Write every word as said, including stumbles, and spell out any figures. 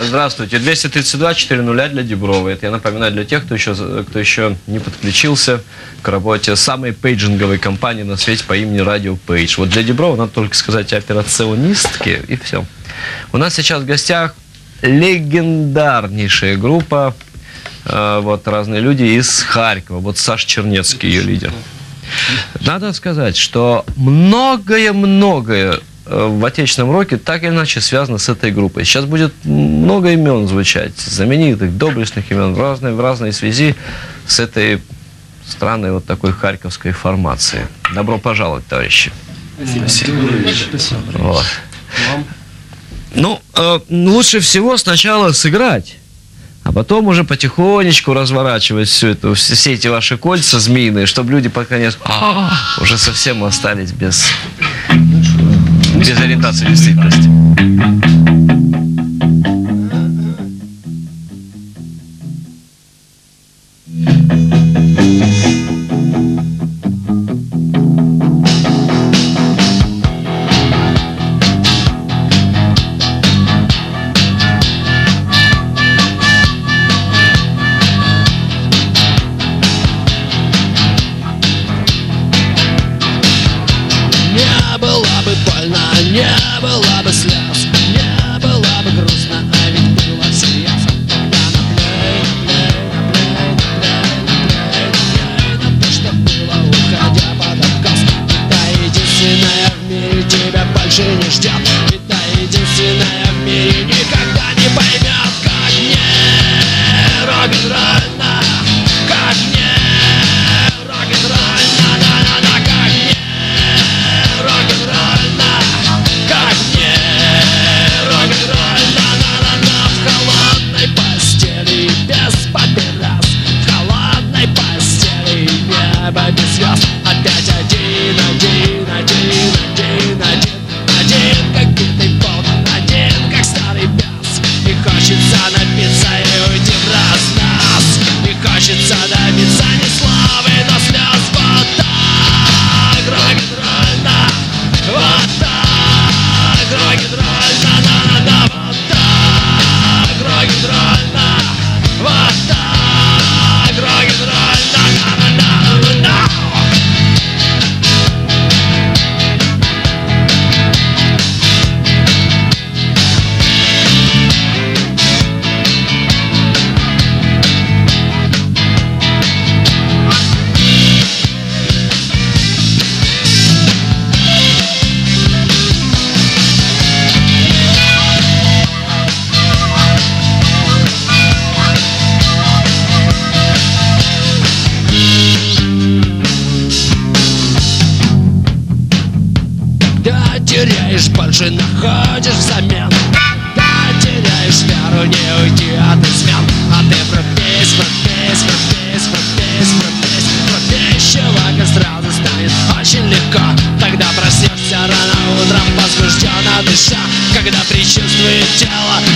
здравствуйте. двести тридцать два четыреста для Диброва. Это я напоминаю для тех, кто еще, кто еще не подключился к работе самой пейджинговой компании на свете по имени Radio Page. Вот для Диброва надо только сказать операционистки, и все. У нас сейчас в гостях легендарнейшая группа, э, вот разные люди из Харькова. Вот Саша Чернецкий, ее лидер. Надо сказать, что многое-многое в отечественном роке так или иначе связано с этой группой. Сейчас будет много имен звучать, знаменитых, доблестных имен в разной, в разной связи с этой странной вот такой харьковской формацией. Добро пожаловать, товарищи. Спасибо. Спасибо. Вот. Ну, э, лучше всего сначала сыграть, а потом уже потихонечку разворачивать всю эту, все, все эти ваши кольца змеиные, чтобы люди пока не... уже совсем остались без... без ориентации в действительности. Не было бы слез, не было бы грустно, а ведь было всерьез. Когда наплюй, наплюй, наплюй, наплюй, наплюй на то, что было, уходя под откос. И та единственная в мире тебя больше не ждет. И та единственная в мире никогда не поймет, как мне рок-н-ролльно, как мне рок-н-ролльно, да-да-да, как мне рок-н-ролльно. Как мне рок-н-ролльно, на-на-на, в холодной постели без папирос, в холодной постели небо без звезд. Опять один, один, один, один, один, один, как битый полк, один, как старый пес. И хочется напиться и уйти в разнос, и хочется добиться не славы, но слез. Вот так рок-н-ролльно, вот так рок-н-ролльно, на-на-на, вот так рок-н-ролльно, вот так рок-н-ролльно, на-на-на-на. Теряешь больше, находишь взамен. Да, теряешь веру, не уйти от измен. А ты пропись, пропись, пропись, пропись, пропись, пропись. Человека сразу станет очень легко. Тогда проснешься рано утром, возбужденно дыша. Когда предчувствует тело